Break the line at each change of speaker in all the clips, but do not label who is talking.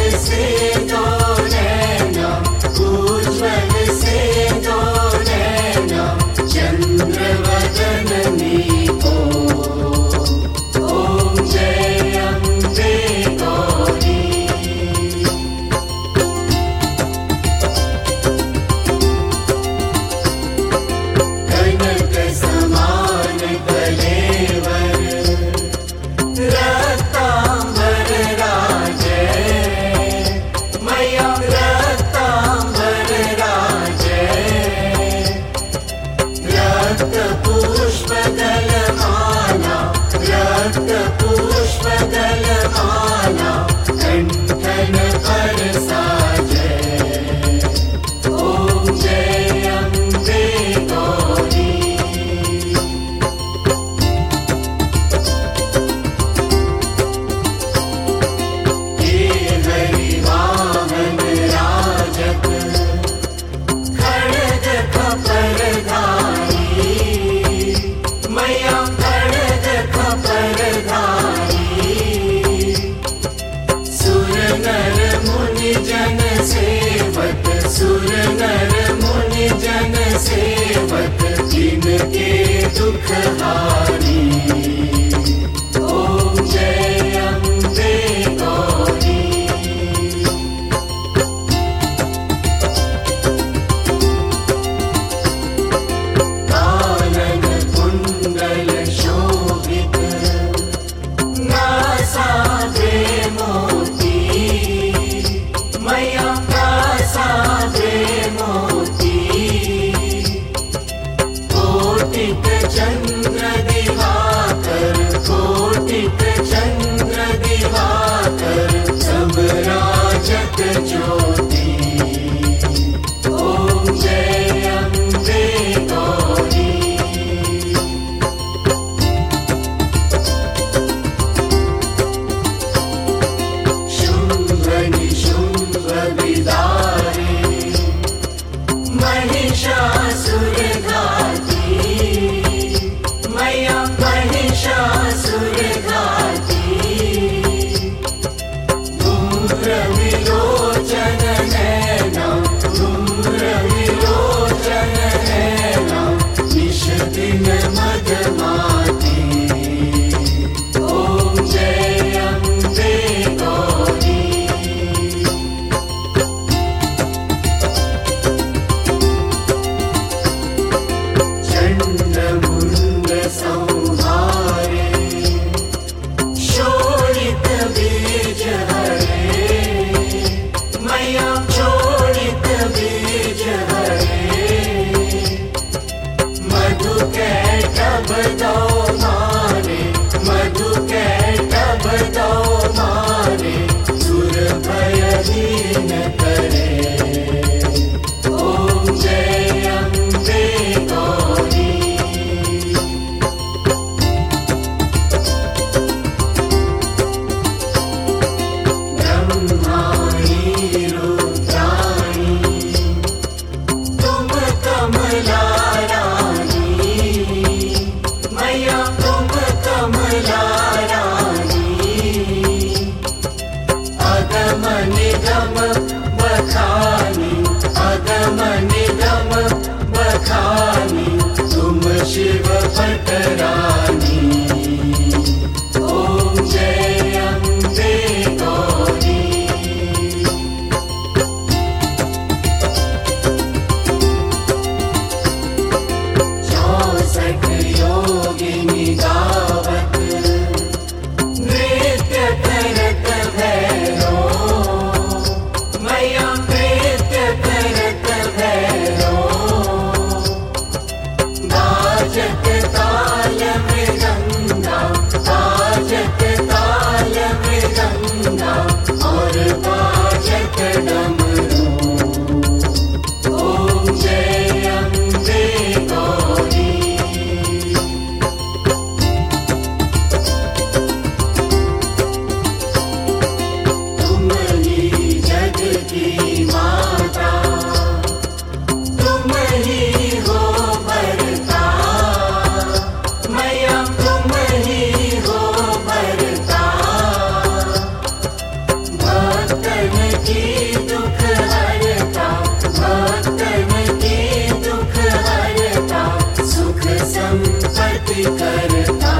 से दो नैना, उज्ज्वल से दो नैना, चंद्रवदननी को। ओम जय अम्बे गौरी। कनक समान कलेवर, रक्तांबर राजे, मैया रक्तांबर राजे। रक्त पुष्प दलमाला, रक्त पुष्प दलमाला, कंठन पर साजे। ओम जय अम्बे गौरी। हे हरिवाहन राजक, खड्ग खपरधारी, मैया खड्ग खपरधारी। सुर नर मुनि जन सेवक, सुर नर मुनि जन सेवक, जिनके दुख हारी। ओम जय अम्बे गौरी। कानन कुंडल शोभित, नासाजे मोती, मैया नासाजे मोती। कोटिक चंद्र दिवाकर, कोटिक चंद्र दिवाकर, सब राजक ज्योति। ओम जय अम्बे गौरी। शुंभ निशुंभ विदारे, महिषासुर घाती, मैया महिषासुर घाती। धूम्र विलोचन नैना, धूम्र विलोचन नैना, निश दिन मदमाती। ओम जय अम्बे गौरी। चंडमुंड संहारे, शोणित बीज हरे, मैया शोणित बीज हरे। मधु कैटभ दो मारे, मधु कैटभ दो मारे, सुर भयहीन करे। ओम जय अम्बे गौरी। ब्रह्माणी रुद्राणी, तुम कमला रानी, मैया तुम कमला रानी। अगम निगम बखानी, अगम निगम बखानी, तुम शिव पटरानी। ओम जय अम्बे गौरी। चौसठ योगिनी गावत, नृत्य करत भैरो, मैया नृत्य करत भैरो। बाजत ताल में की दुख हरता, भक्तन की दुख हरता, सुख संपत्ति करता।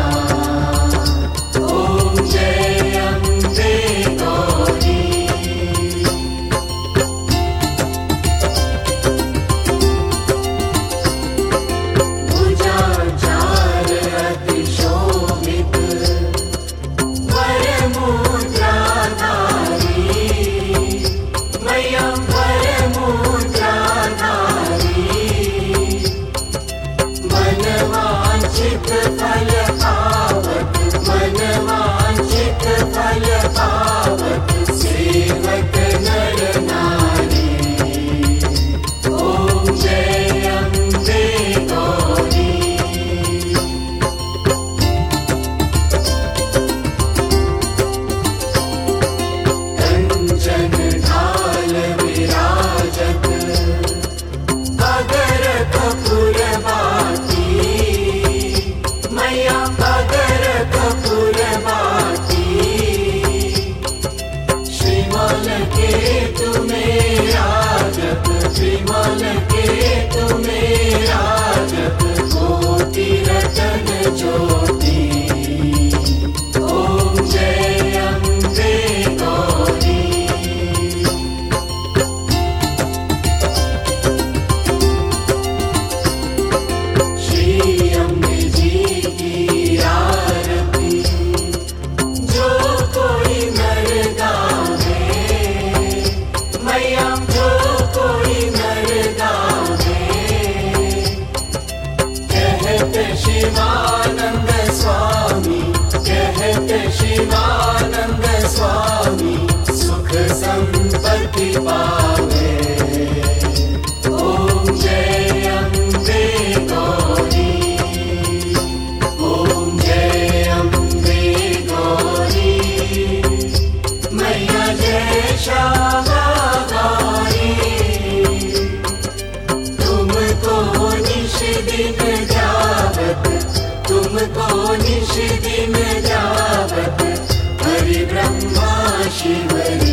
ओम जय अम्बे गौरी। भुजाचार अति शोभित, वरमुद्राधारी, मैया वरमुद्राधारी। मनवांछित फल पावत, मनवांछित फल पावत, सेवक नर नारी। ओम जय अम्बे गौरी। कंचन ढाल विराजत, अगर कपूर बाती, मैया अगर कपूर बाती। श्रीमल के तुम्हें राजत, श्रीमल के तुम्हें राजत, कोटि रतन ज्योति। ओम जय अम्बे गौरी। श्री अम्बे जी की आरती, जो कोई नर गावे, मैया जो कोई नर गावे। कहते शिवानंद स्वामी, कहते शिवानंद स्वामी, सुख संपत्ति पावे। ओम जय अम्बे गौरी। ओम जय अम्बे गौरी। मैया जय श्यामा गौरी। तुमको निश दिन जावत, तुमको निश दिन जावत, हरि ब्रह्मा शिव